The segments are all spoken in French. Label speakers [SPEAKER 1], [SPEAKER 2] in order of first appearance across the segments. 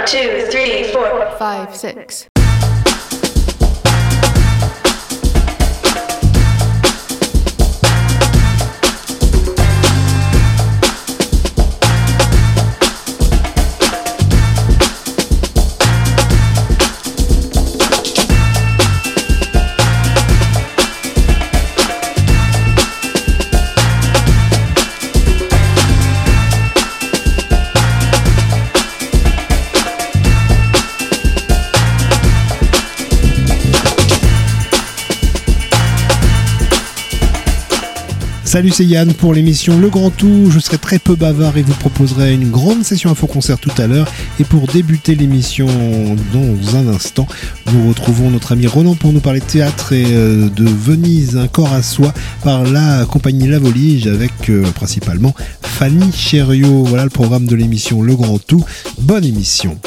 [SPEAKER 1] 2, 3, 4,
[SPEAKER 2] 5, 6.
[SPEAKER 3] Salut, c'est Yann pour l'émission Le Grand Tout. Je serai très peu bavard et vous proposerai une grande session info-concert tout à l'heure. Et pour débuter l'émission dans un instant, nous retrouvons notre ami Ronan pour nous parler de théâtre et de Venise, un corps à soi, par la compagnie La Volige avec principalement Fanny Chériot. Voilà le programme de l'émission Le Grand Tout. Bonne émission.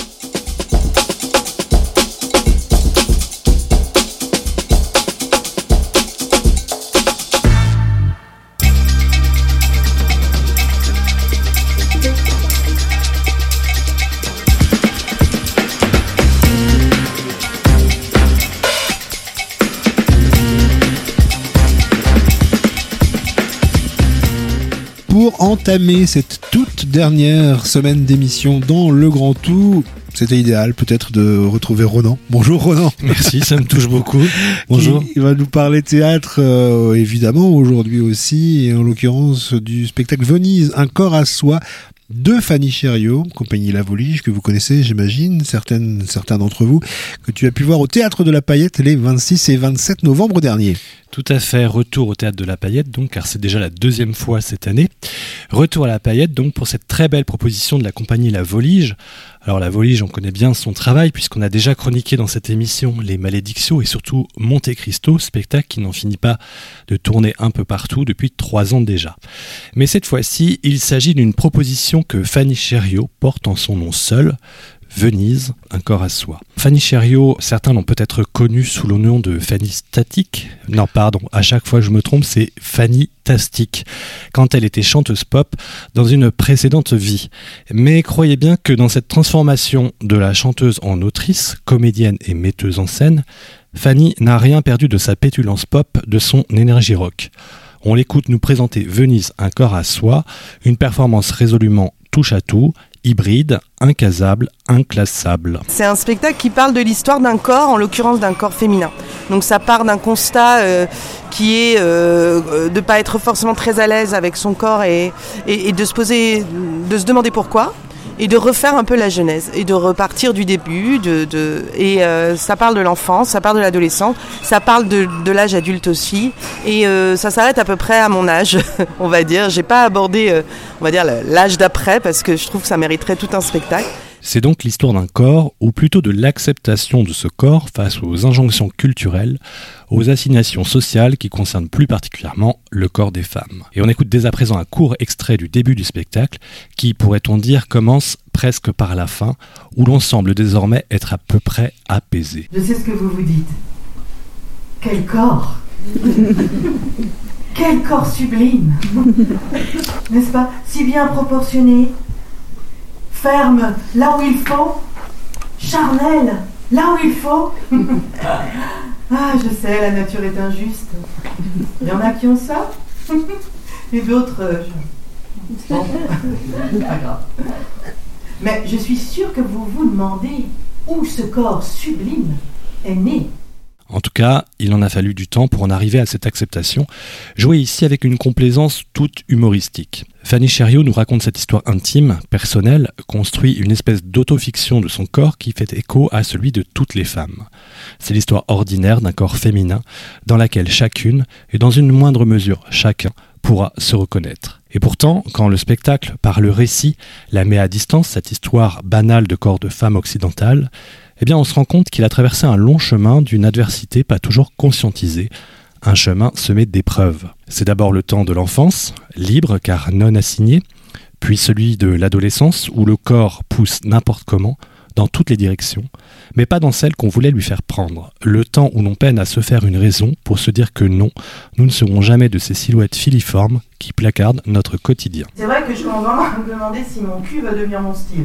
[SPEAKER 3] Pour entamer cette toute dernière semaine d'émission dans Le Grand Tout, c'était idéal peut-être de retrouver Ronan. Bonjour Ronan.
[SPEAKER 4] Merci, ça me touche beaucoup. Bonjour.
[SPEAKER 3] Il va nous parler théâtre, évidemment, aujourd'hui aussi, et en l'occurrence du spectacle Venise, un corps à soi, de Fanny Chériot, compagnie La Volige, que vous connaissez, j'imagine, certains d'entre vous, que tu as pu voir au Théâtre de la Paillette les 26 et 27 novembre dernier.
[SPEAKER 4] Tout à fait, retour au Théâtre de la Paillette, donc, car c'est déjà la deuxième fois cette année. Retour à la Paillette, donc, pour cette très belle proposition de la compagnie La Volige. Alors, La Volige, on connaît bien son travail, puisqu'on a déjà chroniqué dans cette émission Les Malédictions et surtout Monte Cristo, spectacle qui n'en finit pas de tourner un peu partout depuis 3 ans déjà. Mais cette fois-ci, il s'agit d'une proposition que Fanny Chériot porte en son nom seul, Venise, un corps à soi. Fanny Chériot, certains l'ont peut-être connue sous le nom de Fanny Statique. Non, pardon, à chaque fois je me trompe, c'est Fanny Tastique, quand elle était chanteuse pop dans une précédente vie. Mais croyez bien que dans cette transformation de la chanteuse en autrice, comédienne et metteuse en scène, Fanny n'a rien perdu de sa pétulance pop, de son énergie rock. On l'écoute nous présenter Venise, un corps à soi, une performance résolument touche à tout, hybride, incasable, inclassable.
[SPEAKER 5] C'est un spectacle qui parle de l'histoire d'un corps, en l'occurrence d'un corps féminin. Donc ça part d'un constat qui est de ne pas être forcément très à l'aise avec son corps et de se demander pourquoi. Et de refaire un peu la genèse et de repartir du début. Ça parle de l'enfance, ça parle de l'adolescence, ça parle de l'âge adulte aussi. Et ça s'arrête à peu près à mon âge, on va dire. J'ai pas abordé, on va dire, l'âge d'après parce que je trouve que ça mériterait tout un spectacle.
[SPEAKER 4] C'est donc l'histoire d'un corps, ou plutôt de l'acceptation de ce corps face aux injonctions culturelles, aux assignations sociales qui concernent plus particulièrement le corps des femmes. Et on écoute dès à présent un court extrait du début du spectacle qui, pourrait-on dire, commence presque par la fin, où l'on semble désormais être à peu près apaisé.
[SPEAKER 6] Je sais ce que vous vous dites. Quel corps! Quel corps sublime! N'est-ce pas? Si bien proportionné, ferme là où il faut, charnel là où il faut. Ah, je sais, la nature est injuste. Il y en a qui ont ça, et d'autres... Bon, pas grave. Mais je suis sûre que vous vous demandez où ce corps sublime est né.
[SPEAKER 4] En tout cas, il en a fallu du temps pour en arriver à cette acceptation, jouée ici avec une complaisance toute humoristique. Fanny Chériot nous raconte cette histoire intime, personnelle, construit une espèce d'autofiction de son corps qui fait écho à celui de toutes les femmes. C'est l'histoire ordinaire d'un corps féminin dans laquelle chacune, et dans une moindre mesure chacun, pourra se reconnaître. Et pourtant, quand le spectacle, par le récit, la met à distance, cette histoire banale de corps de femme occidentale, eh bien on se rend compte qu'il a traversé un long chemin d'une adversité pas toujours conscientisée, un chemin semé d'épreuves. C'est d'abord le temps de l'enfance, libre car non assigné, puis celui de l'adolescence où le corps pousse n'importe comment, dans toutes les directions, mais pas dans celle qu'on voulait lui faire prendre. Le temps où l'on peine à se faire une raison pour se dire que non, nous ne serons jamais de ces silhouettes filiformes qui placardent notre quotidien.
[SPEAKER 6] C'est vrai que je commence vraiment à me demander si mon cul va devenir mon style.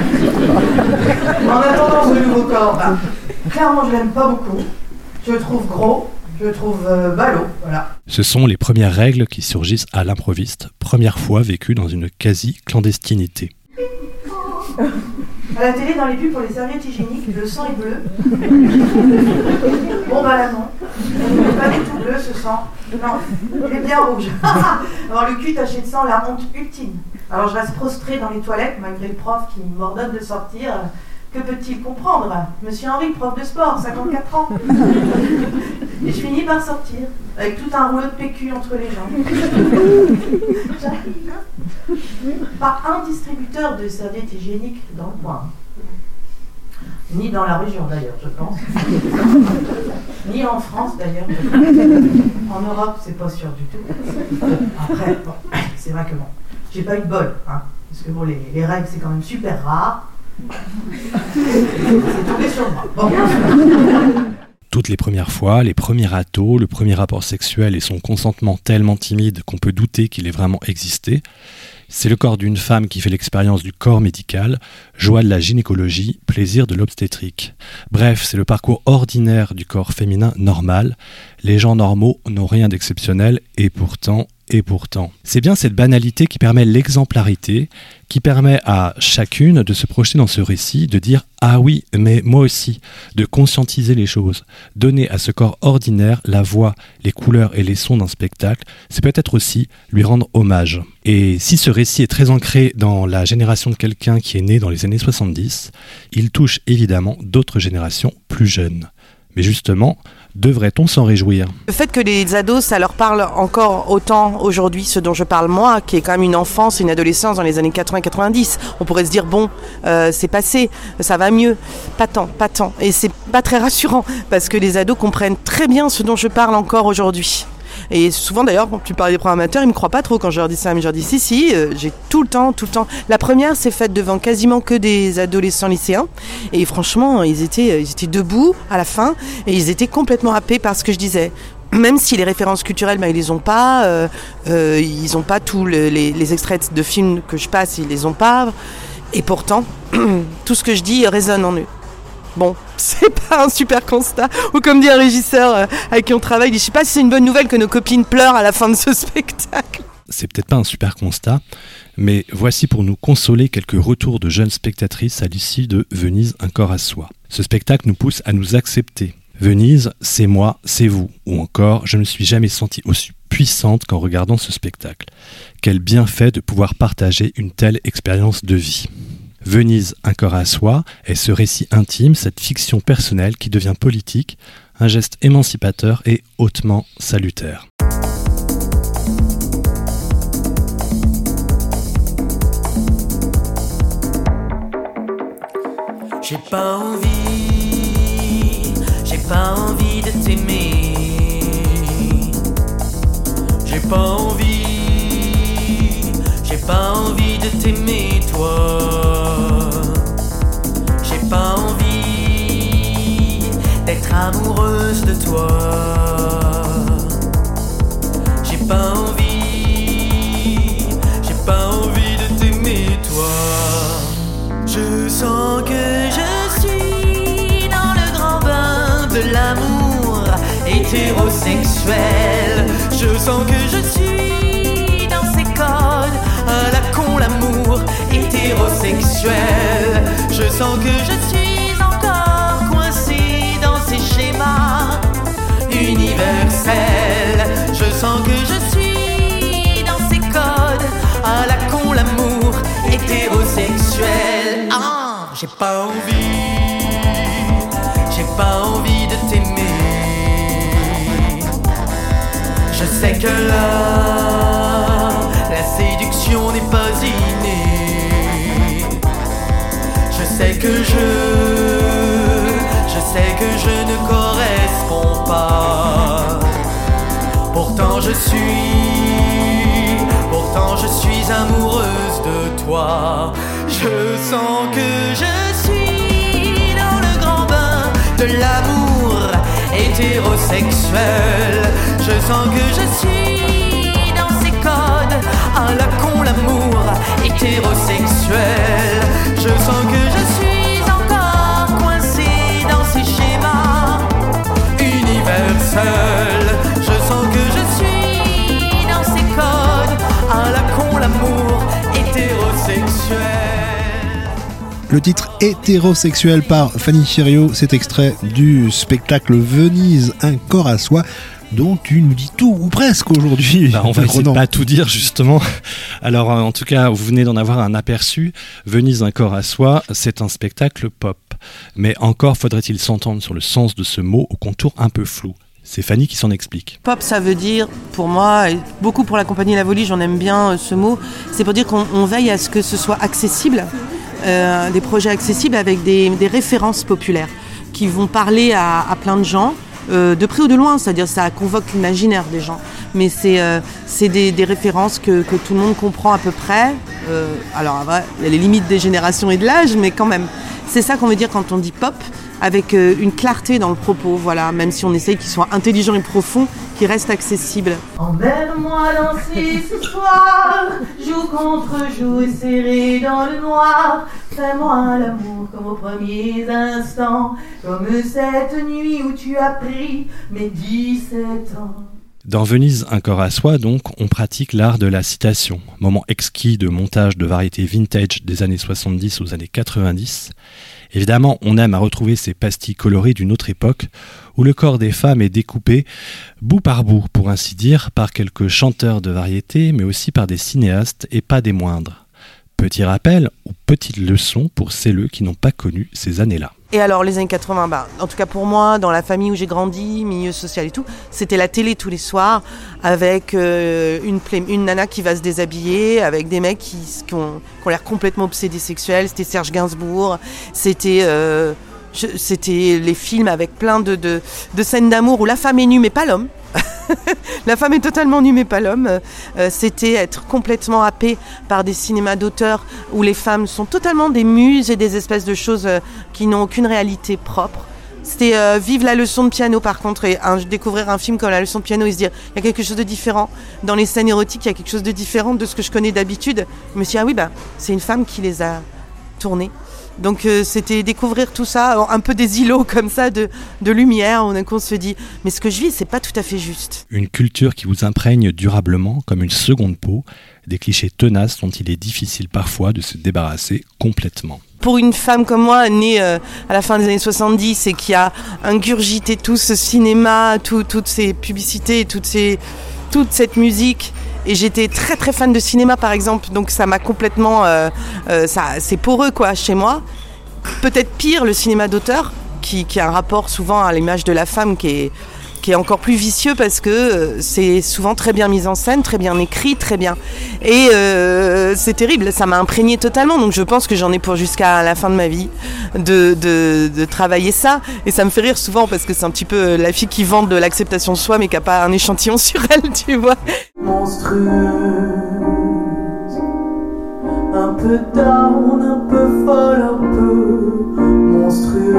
[SPEAKER 6] En attendant ce nouveau corps, clairement je l'aime pas beaucoup. Je le trouve gros, je le trouve ballot, voilà.
[SPEAKER 4] Ce sont les premières règles qui surgissent à l'improviste, première fois vécues dans une quasi-clandestinité.
[SPEAKER 6] À la télé, dans les pubs pour les serviettes hygiéniques, le sang est bleu. Bon là non, il n'est pas du tout bleu ce sang. Non, il est bien rouge. Alors le cul taché de sang, la honte ultime. Alors je reste prostrée dans les toilettes malgré le prof qui m'ordonne de sortir. Que peut-il comprendre? Monsieur Henri, prof de sport, 54 ans. Et je finis par sortir, avec tout un rouleau de PQ entre les jambes. J'arrive. Pas un distributeur de serviettes hygiéniques dans le coin. Ni dans la région d'ailleurs, je pense. Ni en France d'ailleurs. En Europe, c'est pas sûr du tout. Après, bon, c'est vrai que bon, j'ai pas eu de bol, hein, parce que bon, les règles c'est quand même super rare. C'est tombé sur moi. Bon.
[SPEAKER 4] Toutes les premières fois, les premiers atos, le premier rapport sexuel et son consentement tellement timide qu'on peut douter qu'il ait vraiment existé, c'est le corps d'une femme qui fait l'expérience du corps médical, joie de la gynécologie, plaisir de l'obstétrique. Bref, c'est le parcours ordinaire du corps féminin normal. Les gens normaux n'ont rien d'exceptionnel et pourtant... C'est bien cette banalité qui permet l'exemplarité, qui permet à chacune de se projeter dans ce récit, de dire « Ah oui, mais moi aussi », de conscientiser les choses. Donner à ce corps ordinaire la voix, les couleurs et les sons d'un spectacle, c'est peut-être aussi lui rendre hommage. Et si ce récit est très ancré dans la génération de quelqu'un qui est né dans les années 70, il touche évidemment d'autres générations plus jeunes. Mais justement, devrait-on s'en réjouir?
[SPEAKER 5] Le fait que les ados, ça leur parle encore autant aujourd'hui, ce dont je parle moi, qui est quand même une enfance et une adolescence dans les années 80-90. On pourrait se dire, bon, c'est passé, ça va mieux. Pas tant. Et c'est pas très rassurant, parce que les ados comprennent très bien ce dont je parle encore aujourd'hui. Et souvent d'ailleurs, quand tu parles des programmateurs, ils me croient pas trop quand je leur dis ça, mais je leur dis si, j'ai tout le temps. La première s'est faite devant quasiment que des adolescents lycéens, et franchement, ils étaient debout à la fin, et ils étaient complètement happés par ce que je disais. Même si les références culturelles, ils les ont pas, ils ont pas tous les extraits de films que je passe, ils les ont pas, et pourtant, tout ce que je dis résonne en eux. Bon, c'est pas un super constat. Ou comme dit un régisseur avec qui on travaille, il dit, je sais pas si c'est une bonne nouvelle que nos copines pleurent à la fin de ce spectacle.
[SPEAKER 4] C'est peut-être pas un super constat, mais voici pour nous consoler quelques retours de jeunes spectatrices à l'issue de Venise, un corps à soi. Ce spectacle nous pousse à nous accepter. Venise, c'est moi, c'est vous. Ou encore, je ne me suis jamais sentie aussi puissante qu'en regardant ce spectacle. Quel bienfait de pouvoir partager une telle expérience de vie. Venise, un corps à soi, est ce récit intime, cette fiction personnelle qui devient politique, un geste émancipateur et hautement salutaire.
[SPEAKER 2] J'ai pas envie de t'aimer. J'ai pas envie de t'aimer toi. J'ai pas envie d'être amoureuse de toi. J'ai pas envie de t'aimer toi. Je sens que je suis dans le grand bain de l'amour hétérosexuel. Je sens que je suis dans ces codes à la con l'amour hétérosexuel. Je sens que je suis encore coincé dans ces schémas universels. Je sens que je suis dans ces codes à la con l'amour hétérosexuel. Ah, j'ai pas envie de t'aimer. Je sais que là, la séduction n'est pas innée. Je sais que je ne corresponds pas. Pourtant je suis amoureuse de toi. Je sens que je suis hétérosexuel. Je sens que je suis dans ces codes, à la con l'amour hétérosexuel. Je sens que je suis encore coincé dans ces schémas universels. Je sens que je suis dans ces codes, à la con l'amour hétérosexuel.
[SPEAKER 3] Le titre Hétérosexuel par Fanny Chériaux, c'est extrait du spectacle Venise, un corps à soi, dont tu nous dis tout, ou presque aujourd'hui.
[SPEAKER 4] On va essayer de pas tout dire justement. Alors en tout cas, vous venez d'en avoir un aperçu. Venise, un corps à soi, c'est un spectacle pop. Mais encore faudrait-il s'entendre sur le sens de ce mot au contour un peu flou. C'est Fanny qui s'en explique.
[SPEAKER 5] Pop, ça veut dire, pour moi, et beaucoup pour la compagnie La Volige, on aime bien ce mot, c'est pour dire qu'on veille à ce que ce soit accessible, des projets accessibles avec des références populaires qui vont parler à plein de gens, de près ou de loin, c'est-à-dire ça convoque l'imaginaire des gens. Mais c'est des références que tout le monde comprend à peu près. Alors, il y a les limites des générations et de l'âge, mais quand même. C'est ça qu'on veut dire quand on dit pop, avec une clarté dans le propos, voilà, même si on essaye qu'il soit intelligent et profond, qu'il reste accessible.
[SPEAKER 6] Emmène-moi danser ce soir, joue contre joue et serré dans le noir. Fais-moi l'amour comme aux premiers instants, comme cette nuit où tu as pris mes 17 ans.
[SPEAKER 4] Dans Venise, un corps à soi, donc, on pratique l'art de la citation, moment exquis de montage de variétés vintage des années 70 aux années 90. Évidemment, on aime à retrouver ces pastilles colorées d'une autre époque, où le corps des femmes est découpé bout par bout, pour ainsi dire, par quelques chanteurs de variété, mais aussi par des cinéastes, et pas des moindres. Petit rappel ou petite leçon pour celles qui n'ont pas connu ces années-là.
[SPEAKER 5] Et alors les années 80, en tout cas pour moi, dans la famille où j'ai grandi, milieu social et tout, c'était la télé tous les soirs avec une nana qui va se déshabiller, avec des mecs qui ont l'air complètement obsédés sexuels. C'était Serge Gainsbourg, c'était les films avec plein de scènes d'amour où la femme est nue mais pas l'homme. La femme est totalement nue mais pas l'homme. C'était être complètement happé par des cinémas d'auteur où les femmes sont totalement des muses et des espèces de choses qui n'ont aucune réalité propre. C'était vivre la leçon de piano par contre, et découvrir un film comme la leçon de piano et se dire il y a quelque chose de différent dans les scènes érotiques, il y a quelque chose de différent de ce que je connais d'habitude. Je me suis dit c'est une femme qui les a tournées. Donc c'était découvrir tout ça, un peu des îlots comme ça de lumière, où d'un coup on se dit mais ce que je vis c'est pas tout à fait juste.
[SPEAKER 4] Une culture qui vous imprègne durablement comme une seconde peau, des clichés tenaces dont il est difficile parfois de se débarrasser complètement.
[SPEAKER 5] Pour une femme comme moi, née à la fin des années 70 et qui a ingurgité tout ce cinéma, toutes ces publicités, toute cette musique. Et j'étais très très fan de cinéma par exemple, donc ça m'a complètement, c'est poreux quoi chez moi. Peut-être pire le cinéma d'auteur, qui a un rapport souvent à l'image de la femme qui est encore plus vicieux parce que c'est souvent très bien mis en scène, très bien écrit, très bien. Et c'est terrible, ça m'a imprégné totalement, donc je pense que j'en ai pour jusqu'à la fin de ma vie de travailler ça. Et ça me fait rire souvent parce que c'est un petit peu la fille qui vante de l'acceptation de soi mais qui n'a pas un échantillon sur elle, tu vois.
[SPEAKER 6] Monstrueuse, un peu down, un peu folle, un peu monstrueuse.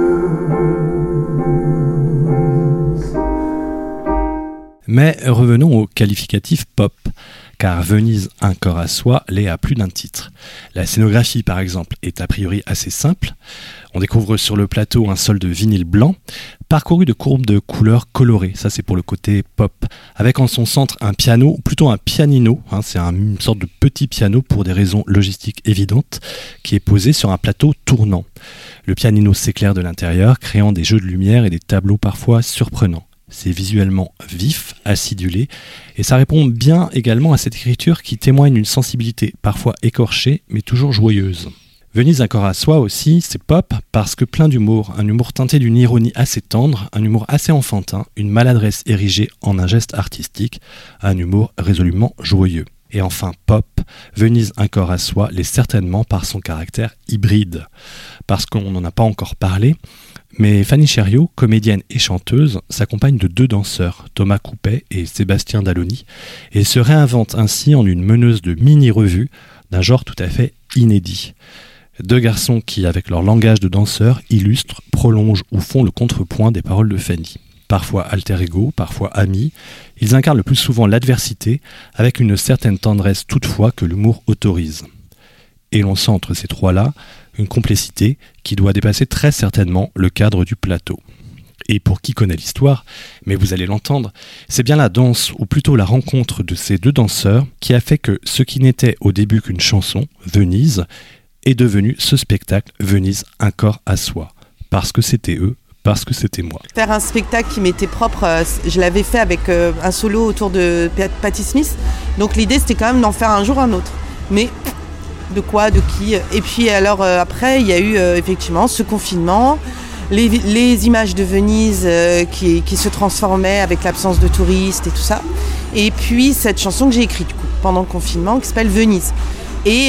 [SPEAKER 4] Mais revenons au qualificatif pop, car Venise, un corps à soi, l'est à plus d'un titre. La scénographie, par exemple, est a priori assez simple. On découvre sur le plateau un sol de vinyle blanc, parcouru de courbes de couleurs colorées. Ça, c'est pour le côté pop. Avec en son centre un piano, ou plutôt un pianino. C'est une sorte de petit piano pour des raisons logistiques évidentes, qui est posé sur un plateau tournant. Le pianino s'éclaire de l'intérieur, créant des jeux de lumière et des tableaux parfois surprenants. C'est visuellement vif, acidulé, et ça répond bien également à cette écriture qui témoigne d'une sensibilité parfois écorchée, mais toujours joyeuse. Venise, un corps à soi aussi, c'est pop parce que plein d'humour, un humour teinté d'une ironie assez tendre, un humour assez enfantin, une maladresse érigée en un geste artistique, un humour résolument joyeux. Et enfin pop, Venise, un corps à soi, l'est certainement par son caractère hybride. Parce qu'on n'en a pas encore parlé, mais Fanny Chériaux, comédienne et chanteuse, s'accompagne de 2 danseurs, Thomas Coupet et Sébastien Dalloni, et se réinvente ainsi en une meneuse de mini-revue d'un genre tout à fait inédit. 2 garçons qui, avec leur langage de danseur, illustrent, prolongent ou font le contrepoint des paroles de Fanny. parfois alter ego, parfois amis. Ils incarnent le plus souvent l'adversité, avec une certaine tendresse toutefois que l'humour autorise. Et l'on sent entre ces trois-là une complicité qui doit dépasser très certainement le cadre du plateau. Et pour qui connaît l'histoire, mais vous allez l'entendre, c'est bien la danse, ou plutôt la rencontre de ces deux danseurs, qui a fait que ce qui n'était au début qu'une chanson, Venise, est devenu ce spectacle, Venise, un corps à soi. Parce que c'était eux, parce que c'était moi.
[SPEAKER 5] Faire un spectacle qui m'était propre, je l'avais fait avec un solo autour de Patti Smith, donc l'idée c'était quand même d'en faire un jour un autre. Mais de quoi, de qui? Et puis alors après, il y a eu effectivement ce confinement, les images de Venise qui se transformaient avec l'absence de touristes et tout ça. Et puis cette chanson que j'ai écrite du coup, pendant le confinement qui s'appelle Venise. Et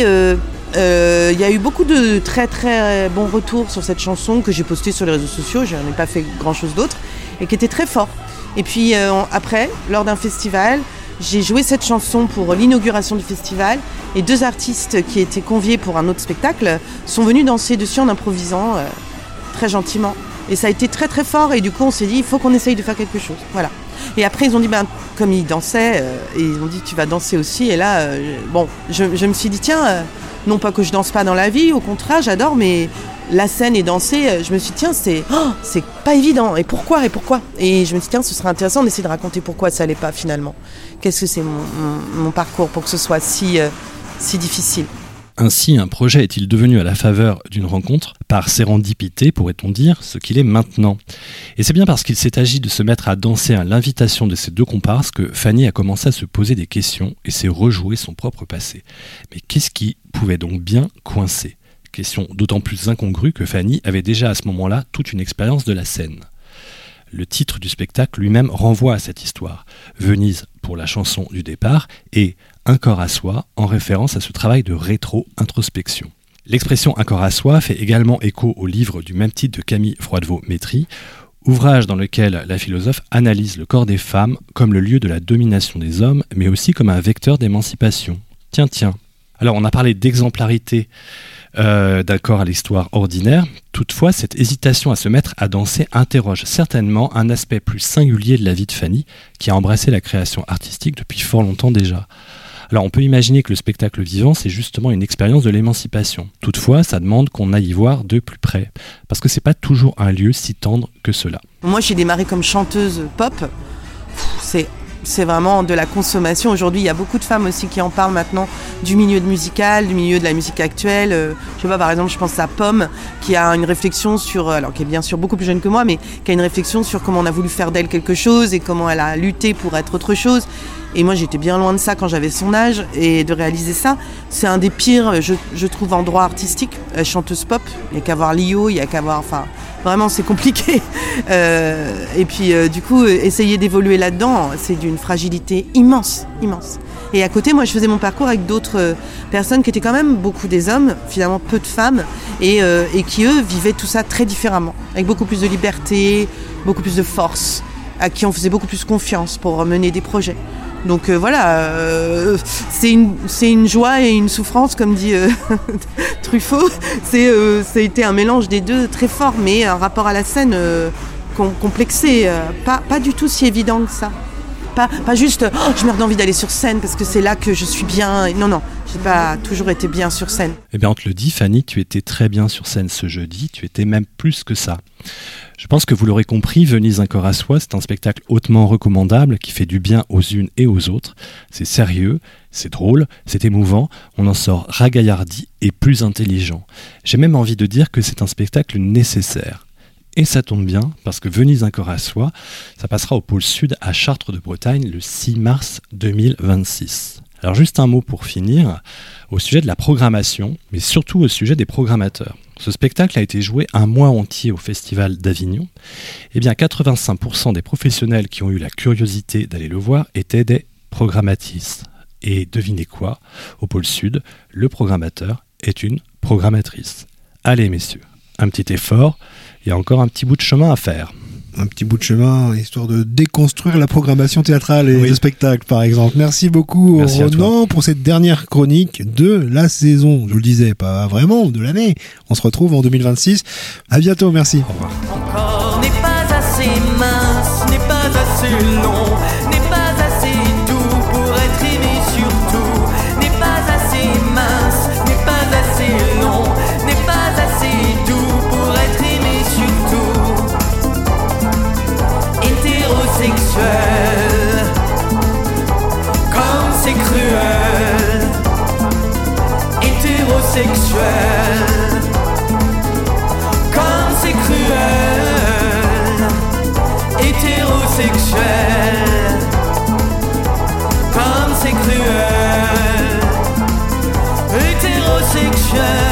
[SPEAKER 5] il y a eu beaucoup de très très bons retours sur cette chanson que j'ai postée sur les réseaux sociaux, je n'en ai pas fait grand chose d'autre, et qui était très fort. Et puis après, lors d'un festival, j'ai joué cette chanson pour l'inauguration du festival et deux artistes qui étaient conviés pour un autre spectacle sont venus danser dessus en improvisant très gentiment. Et ça a été très très fort et du coup on s'est dit il faut qu'on essaye de faire quelque chose. Voilà. Et après ils ont dit comme ils dansaient, et ils ont dit tu vas danser aussi. Et là, je me suis dit tiens, non pas que je danse pas dans la vie, au contraire j'adore, mais la scène et danser, je me suis dit tiens c'est pas évident. Et pourquoi Et je me suis dit tiens ce serait intéressant d'essayer de raconter pourquoi ça allait pas finalement. Qu'est-ce que c'est mon parcours pour que ce soit si difficile.
[SPEAKER 4] Ainsi, un projet est-il devenu à la faveur d'une rencontre, par sérendipité, pourrait-on dire, ce qu'il est maintenant. Et c'est bien parce qu'il s'est agi de se mettre à danser à l'invitation de ces deux comparses que Fanny a commencé à se poser des questions et s'est rejoué son propre passé. Mais qu'est-ce qui pouvait donc bien coincer ? Question d'autant plus incongrue que Fanny avait déjà à ce moment-là toute une expérience de la scène. Le titre du spectacle lui-même renvoie à cette histoire. Venise pour la chanson du départ et Un corps à soi en référence à ce travail de rétro-introspection. L'expression Un corps à soi fait également écho au livre du même titre de Camille Froidevaux-Métry, ouvrage dans lequel la philosophe analyse le corps des femmes comme le lieu de la domination des hommes, mais aussi comme un vecteur d'émancipation. Tiens. Alors on a parlé d'exemplarité d'un corps à l'histoire ordinaire. Toutefois, cette hésitation à se mettre à danser interroge certainement un aspect plus singulier de la vie de Fanny, qui a embrassé la création artistique depuis fort longtemps déjà. Alors on peut imaginer que le spectacle vivant, c'est justement une expérience de l'émancipation. Toutefois, ça demande qu'on aille y voir de plus près, parce que c'est pas toujours un lieu si tendre que cela.
[SPEAKER 5] Moi, j'ai démarré comme chanteuse pop. C'est vraiment de la consommation. Aujourd'hui, il y a beaucoup de femmes aussi qui en parlent maintenant du milieu musical, du milieu de la musique actuelle. Je sais pas, par exemple, je pense à Pomme, qui a une réflexion sur, alors qui est bien sûr beaucoup plus jeune que moi, mais qui a une réflexion sur comment on a voulu faire d'elle quelque chose et comment elle a lutté pour être autre chose. Et moi, j'étais bien loin de ça quand j'avais son âge, et de réaliser ça, c'est un des pires, je trouve, endroits artistiques. Chanteuse pop, il n'y a qu'à voir Lio, il n'y a qu'à voir, enfin, vraiment, c'est compliqué. Et puis, du coup, essayer d'évoluer là-dedans, c'est d'une fragilité immense. Et à côté, moi, je faisais mon parcours avec d'autres personnes qui étaient quand même beaucoup des hommes, finalement peu de femmes, et qui, eux, vivaient tout ça très différemment, avec beaucoup plus de liberté, beaucoup plus de force, à qui on faisait beaucoup plus confiance pour mener des projets. Donc voilà, c'est une joie et une souffrance, comme dit Truffaut. Ça a été un mélange des deux très fort, mais un rapport à la scène complexé, pas du tout si évident que ça. Pas juste je meurs d'envie d'aller sur scène parce que c'est là que je suis bien. Non, j'ai pas toujours été bien sur scène.
[SPEAKER 4] Eh bien on te le dit Fanny, tu étais très bien sur scène ce jeudi, tu étais même plus que ça. Je pense que vous l'aurez compris, Venise un corps à soi, c'est un spectacle hautement recommandable qui fait du bien aux unes et aux autres. C'est sérieux, c'est drôle, c'est émouvant, on en sort ragaillardi et plus intelligent. J'ai même envie de dire que c'est un spectacle nécessaire. Et ça tombe bien, parce que Venise un corps à soi, ça passera au pôle sud à Chartres de Bretagne le 6 mars 2026. Alors juste un mot pour finir, au sujet de la programmation, mais surtout au sujet des programmateurs. Ce spectacle a été joué un mois entier au Festival d'Avignon. Eh bien 85% des professionnels qui ont eu la curiosité d'aller le voir étaient des programmatrices. Et devinez quoi, au pôle sud, le programmateur est une programmatrice. Allez messieurs, un petit effort, il y a encore un petit bout de chemin à faire.
[SPEAKER 3] Un petit bout de chemin, histoire de déconstruire la programmation théâtrale et le spectacle, par exemple. Merci beaucoup, Ronan, pour cette dernière chronique de la saison. Je vous le disais, pas vraiment, de l'année. On se retrouve en 2026. À bientôt, merci.
[SPEAKER 4] Au revoir.
[SPEAKER 2] Mon corps n'est pas assez mince, n'est pas assez long, n'est pas assez doux pour être aimé surtout, n'est pas assez mince, n'est pas assez long, n'est pas assez doux pour être aimé surtout. Hétérosexuel, comme c'est cruel. Hétérosexuel, comme c'est cruel. Hétérosexuel, comme c'est cruel. Hétérosexuel.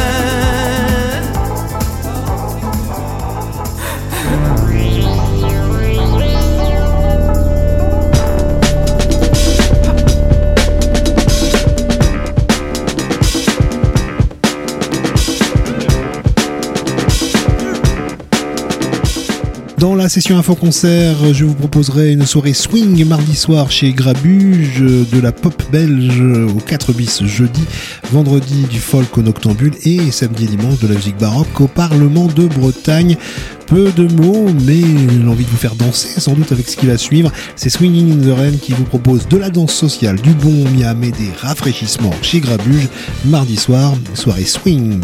[SPEAKER 3] Dans la session info-concert, je vous proposerai une soirée swing mardi soir chez Grabuge, de la pop belge au 4 bis jeudi, vendredi du folk au Noctambule et samedi et dimanche de la musique baroque au Parlement de Bretagne. Peu de mots, mais l'envie de vous faire danser sans doute avec ce qui va suivre. C'est Swinging in the Rain qui vous propose de la danse sociale, du bon miam et des rafraîchissements chez Grabuge, mardi soir, soirée swing.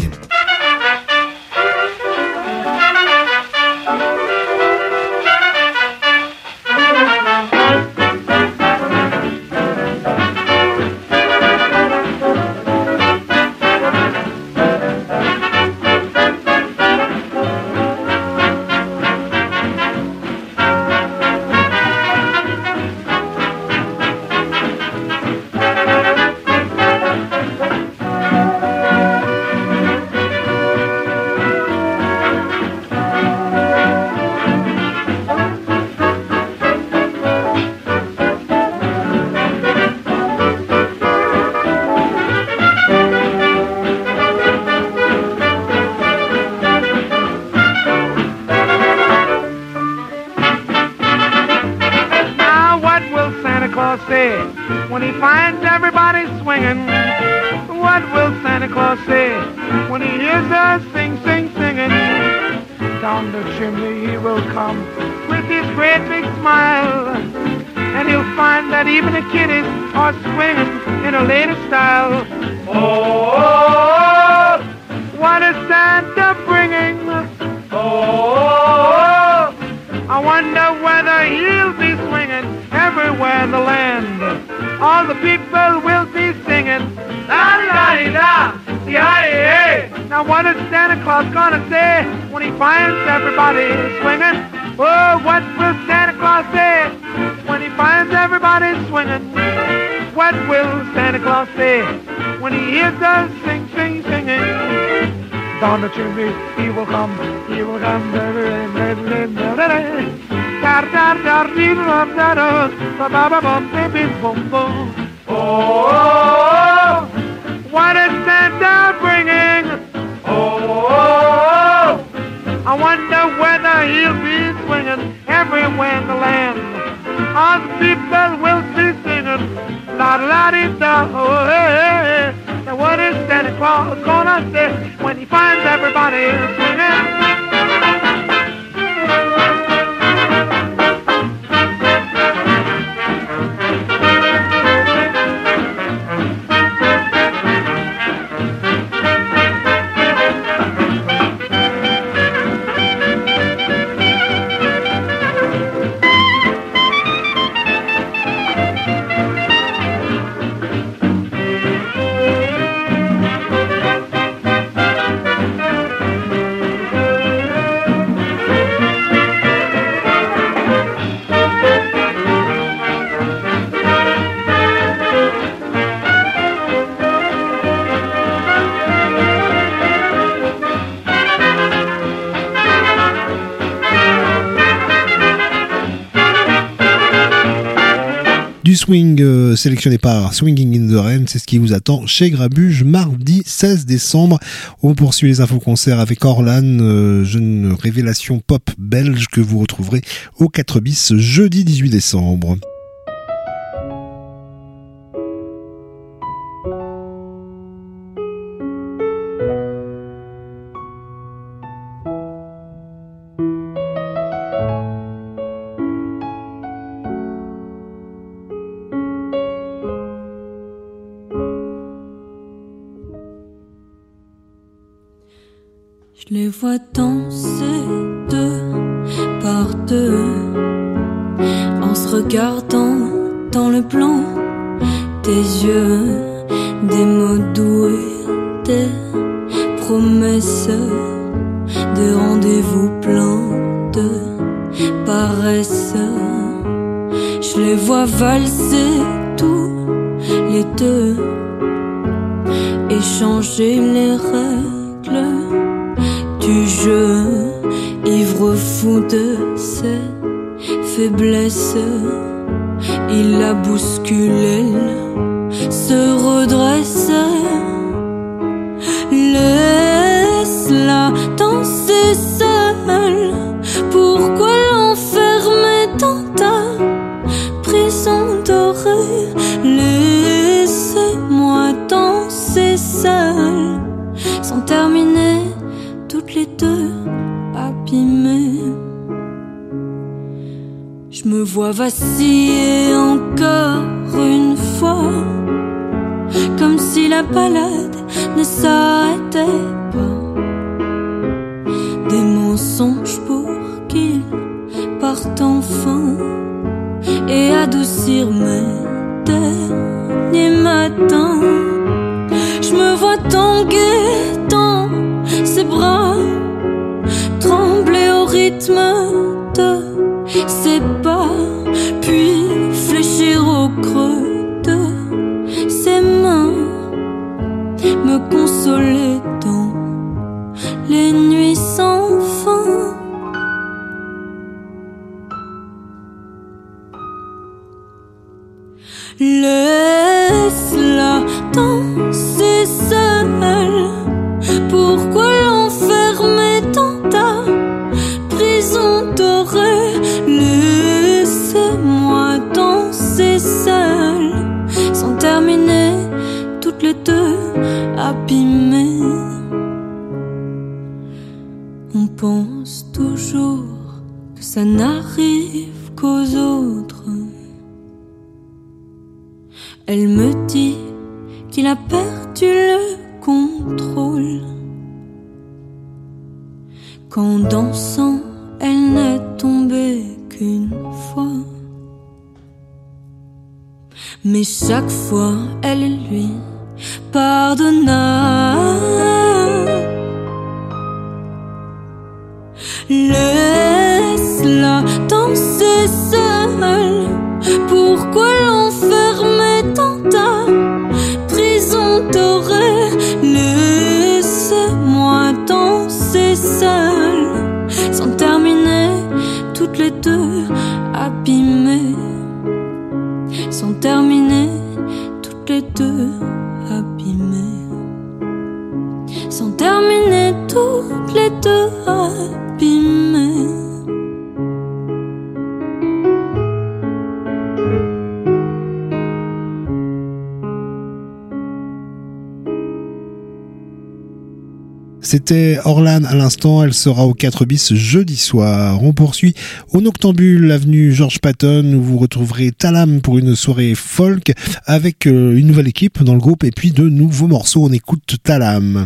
[SPEAKER 7] Oh, what is Santa bringing? Oh, I wonder whether he'll be swinging everywhere in the land. All the people will be singing, la la di da. Oh, hey, hey. Now what is Santa Claus gonna say when he finds everybody swinging?
[SPEAKER 3] Du swing sélectionné par Swinging in the Rain, c'est ce qui vous attend chez Grabuge mardi 16 décembre. On poursuit les infos-concerts avec Orlan, jeune révélation pop belge que vous retrouverez au 4 bis jeudi 18 décembre.
[SPEAKER 8] vois danser deux par deux, en se regardant dans le blanc des yeux, des mots doux et des promesses, des rendez-vous pleins de paresse. Je les vois valser tous les deux, échanger les règles du jeu, ivre fou de ses faiblesses. Il la bouscule, elle se redresse. Laisse-la danser seule. Pourquoi l'enfermer dans ta prison dorée? Laissez-moi danser seule, sans terminer, toutes les deux abîmées. Je me vois vaciller encore une fois, comme si la balade ne s'arrêtait pas. Des mensonges pour qu'ils partent enfin et adoucir mes derniers matins. Je me vois tanguer dans ses bras, trembler au rythme de ses pas, puis fléchir au creux de ses mains, me consoler dans les nuits sans fin. Laisse-la danser seule. Pourquoi l'enfermer dans ta prison dorée? Laissez-moi danser seule, sans terminer, toutes les deux abîmées. On pense toujours que ça n'arrive qu'aux autres. Elle me dit qu'il a perdu le contrôle, qu'en dansant, elle n'est tombée qu'une fois. Mais chaque fois, elle lui pardonna. Laisse-la danser seule. Pourquoi l'enfermer dans ta prison dorée? Laissez-moi danser seule, sans terminer, toutes les deux abîmées. Sans terminer, toutes les deux abîmées. Sans terminer, toutes les deux abîmées.
[SPEAKER 3] C'était Orlan à l'instant, elle sera au 4 bis jeudi soir. On poursuit au Noctambule, avenue Georges Patton, où vous retrouverez Talam pour une soirée folk avec une nouvelle équipe dans le groupe et puis de nouveaux morceaux. On écoute Talam.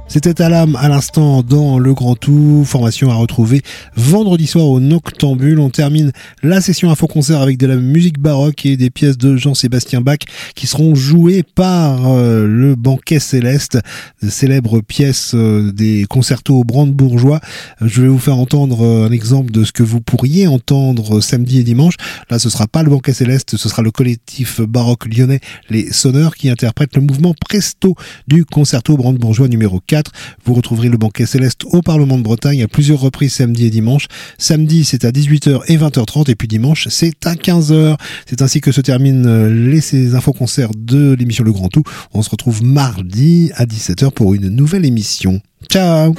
[SPEAKER 3] C'était à l'âme à l'instant dans le Grand Tout, formation à retrouver vendredi soir au Noctambule. On termine la session info-concert avec de la musique baroque et des pièces de Jean-Sébastien Bach qui seront jouées par le Banquet Céleste, de célèbres pièces des concertos brandebourgeois. Je vais vous faire entendre un exemple de ce que vous pourriez entendre samedi et dimanche. Là, ce sera pas le Banquet Céleste, ce sera le collectif baroque lyonnais Les Sonneurs qui interprète le mouvement Presto du concerto brandebourgeois numéro 4. Vous retrouverez le Banquet Céleste au Parlement de Bretagne à plusieurs reprises samedi et dimanche. Samedi, c'est à 18h et 20h30 et puis dimanche, c'est à 15h. C'est ainsi que se terminent les infos-concerts de l'émission Le Grand Tout. On se retrouve mardi à 17h pour une nouvelle émission. Ciao!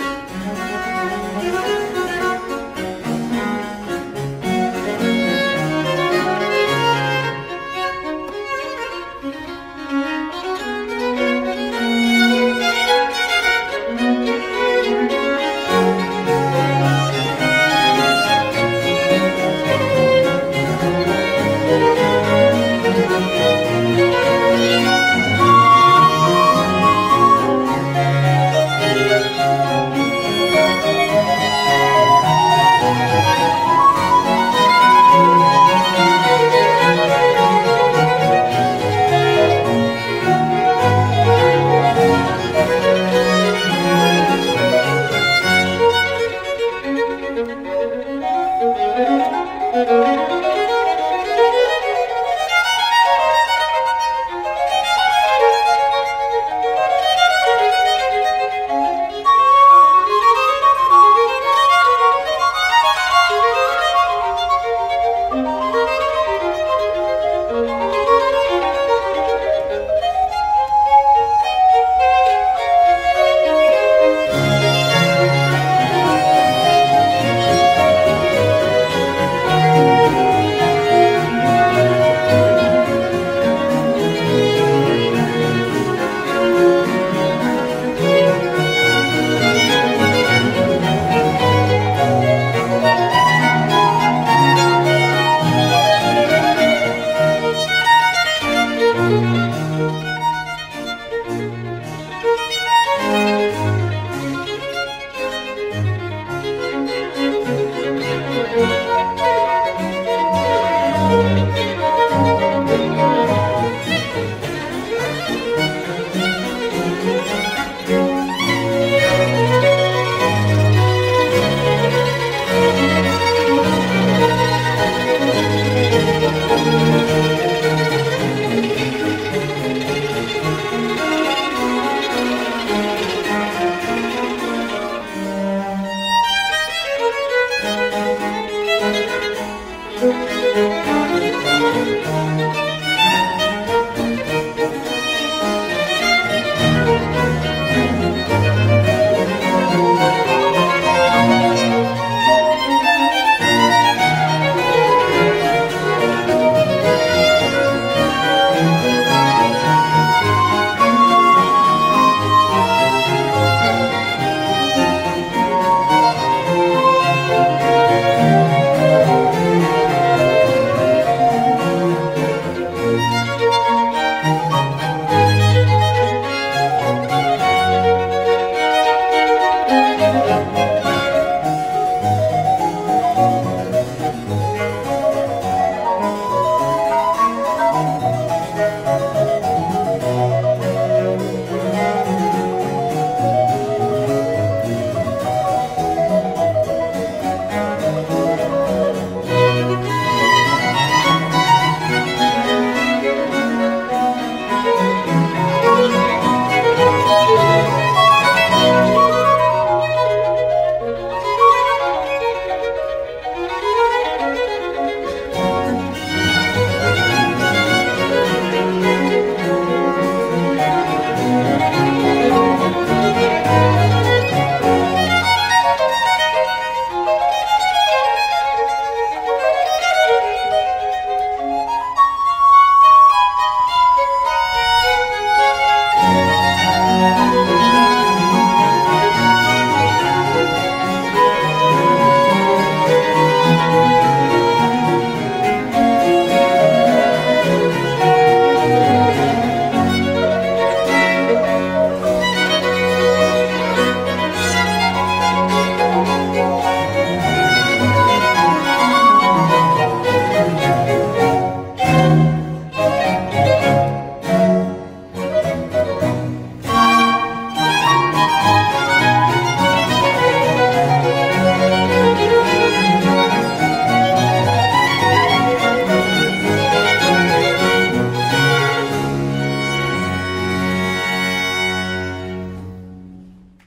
[SPEAKER 7] Thank you.